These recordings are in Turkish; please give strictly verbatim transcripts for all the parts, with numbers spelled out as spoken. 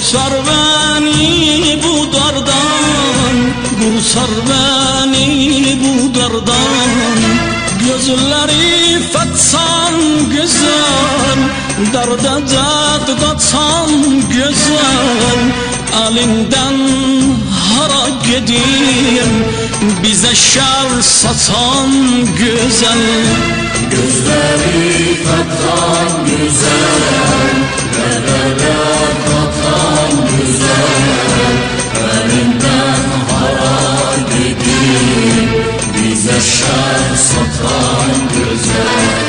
kurtar beni bu dardan, kurtar beni bu dardan. Gözleri fetsan güzel, darda dert katan güzel. Elinden hara gideyim, bize şer satan güzel. Gözleri fethan güzel, derdeler katan güzel. Elinden hara gideyim, bize şer satan güzel.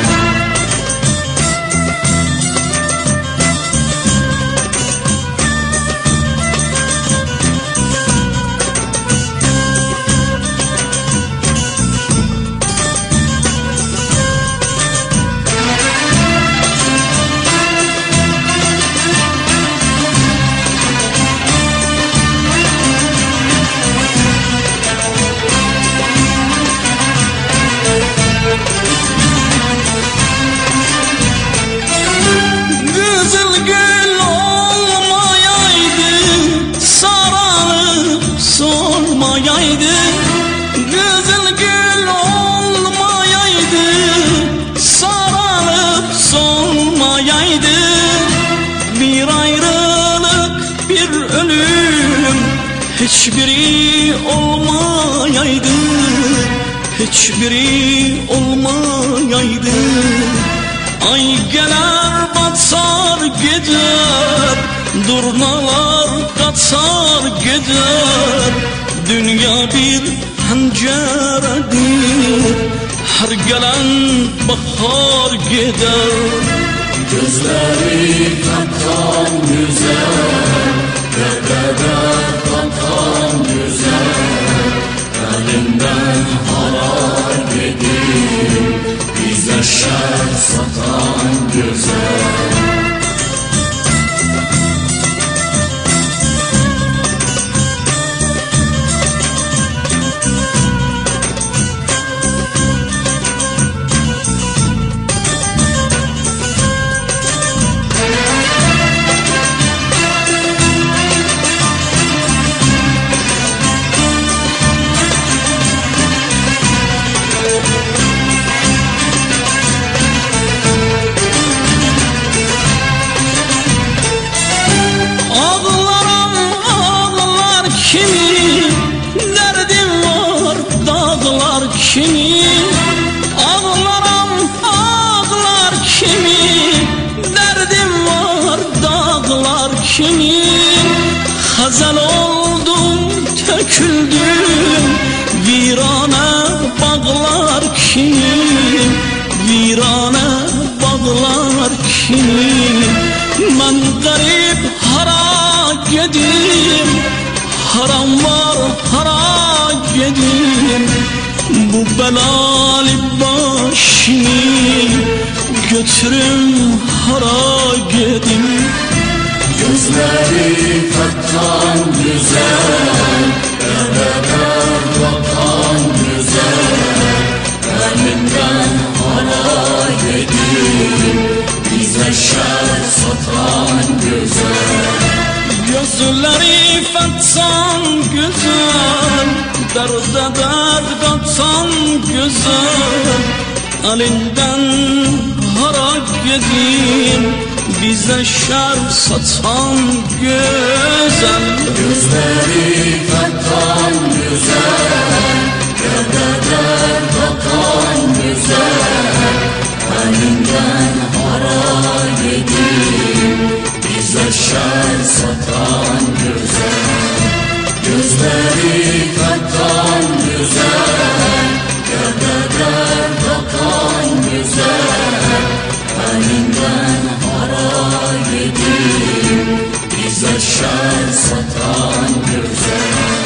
Güzel gül olmayaydı, sararıp solmayaydı. Bir ayrılık, bir ölüm, hiçbiri olmayaydı, hiçbiri olmayaydı. Ay gelir batar gider, durnalar kaçar gider. Dünya bir penceredir, her gelen bahar gider. Gözleri katan güzel, derdeler katan güzel. Elinden hara gideyim, bize şer satan güzel. Kimi derdim var, dağlar kimi ağlarım, ağlar kimi derdim var, dağlar kimi. Hazal oldum, töküldüm, virane bağlar kimi, virane bağlar kimi. Ben garip hara gedim, haram var hara gedim. Bu belalı başını götürüm hara gedim. Gözleri katan güzel, derdeler katan güzel. Elinden hara gedim, bize şer satan güzel. Gözleri fetsan güzel, derde dert katan güzel. Elinden hara gideyim, bize şer satan güzel. Gözleri katan güzel, derde dert katan güzel. Elinden hara gideyim, bize şer satan güzel. Gözleri katan güzel, derde dert katan güzel. Elinden hara gideyim, bize şer satan güzel.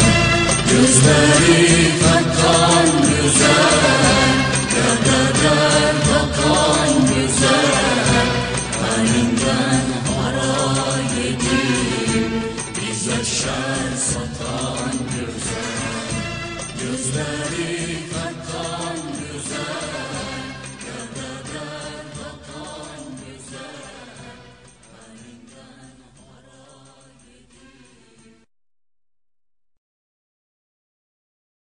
Gözleri katan güzel, derde dert katan güzel. Elinden hara gideyim, bize şer satan güzel. Gözleri